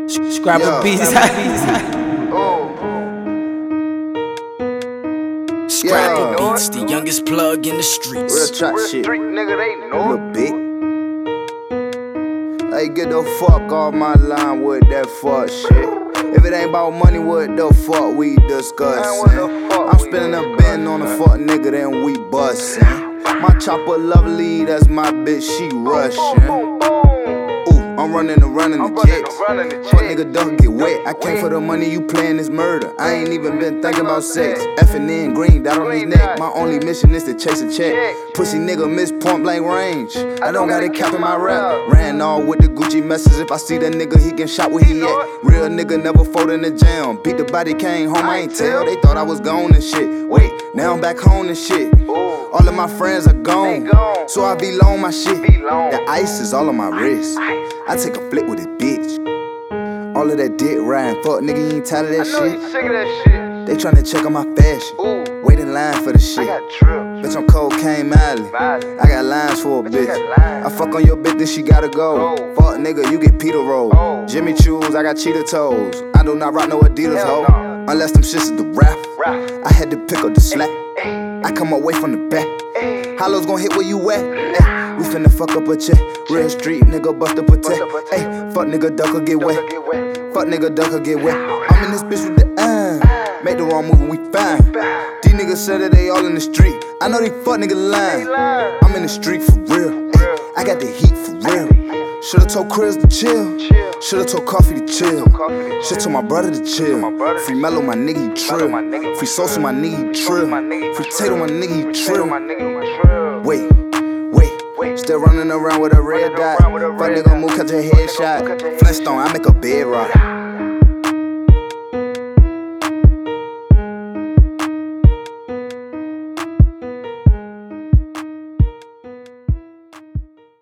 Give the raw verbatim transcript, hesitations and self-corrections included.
Scrapper beats. Scrapper beats, the youngest plug in the streets. Real trap Real shit. street nigga, they know. Little bit. Hey, get the fuck off my line with that fuck shit. If it ain't about money, what the fuck we discussin'? I'm spinning a bend on a fuck nigga, then we bussin'. My chopper lovely, that's my bitch, she rushin'. Ooh, I'm running around in the jets. Fuck nigga, don't get wet. I came for the money, you playin' this murder. I ain't even been thinking about sex. Effing in green, dot on his neck. My only mission is to chase a check. Pussy nigga miss point blank range. I don't got it capped in my rap. Ran all with the Gucci messes. If I see that nigga, he get shot where he at. Real nigga never fold in the jam. Beat the body, came home, I ain't tell. They thought I was gone and shit. Wait, now I'm back home and shit. All of my friends are gone, so I be low on my shit. The ice is all on my wrist. I take a flick with it, bitch. All of that dick riding, fuck nigga, you ain't tired of that I know you shit. sick of that shit. They tryna check on my fashion. Ooh. Wait in line for the shit. I got drip. Bitch, I'm cocaine Miley. Miley. I got lines for a Bitch, bitch. you got lines. I fuck on your bitch, then she gotta go. Go. Fuck nigga, you get Peter roll. Oh. Jimmy Choo's, I got cheetah toes. I do not rock no Adidas Hell hoe. no. Unless them shits is the rap. Rap. I had to pick up the slack. Ay, I come away from the back. ay. Hollows gon' hit where you at. Ay, we finna fuck up a check. Real street nigga bust up a tech. Ay, fuck nigga duck or get wet. Don't get wet. Fuck nigga duck or get wet. I'm in this bitch with the uh. Make the wrong move and we fine. These niggas said that they all in the street. I know they fuck nigga lying. I'm in the street for real. Ay, I got the heat for real. Should've told Chris to chill. Should've told Coffee to chill. Should've told my brother to chill. Free Mellow, my nigga, he trill. Free Sosa, my nigga, he trill. Free Tato, my nigga, he trill. Wait, wait, still running around with a red dot. Fuck nigga move, catch a headshot. Flintstone, I make a bed rock.